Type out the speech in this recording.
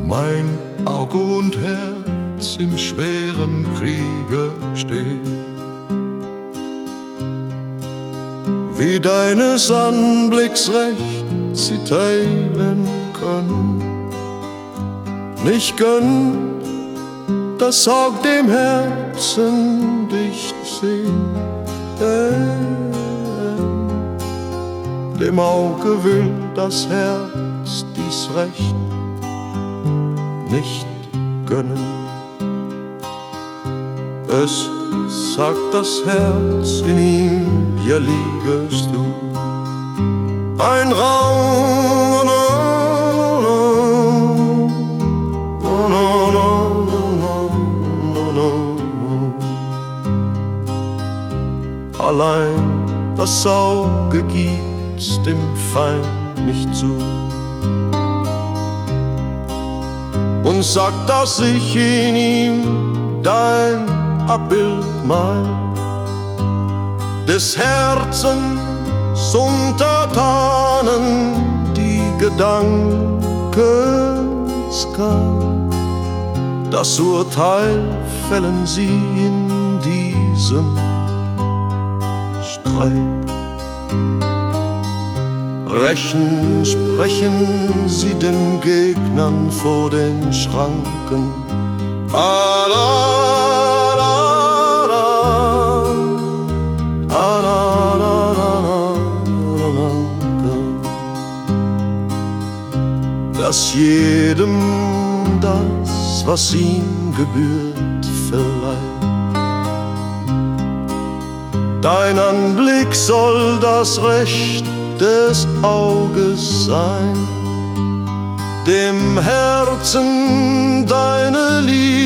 mein Auge und Herz im schweren Kriege steht. Wie deines Anblicks recht sie teilen können, nicht gönnt das Aug dem Herzen dich sehen. Dem Auge will das Herz dies Recht nicht gönnen. Es sagt das Herz in ihm, hier liegest du. Ein Raum, allein das Auge gibt's dem Feind nicht zu und sagt, dass ich in ihm dein Abbild mal des Herzens Untertanen, die Gedankenskal. Das Urteil fällen sie in diesem Streit. Rächen sprechen sie den Gegnern vor den Schranken. Dass jedem das, was ihm gebührt, verleiht. Dein Anblick soll das Recht des Auges sein, dem Herzen deine Liebe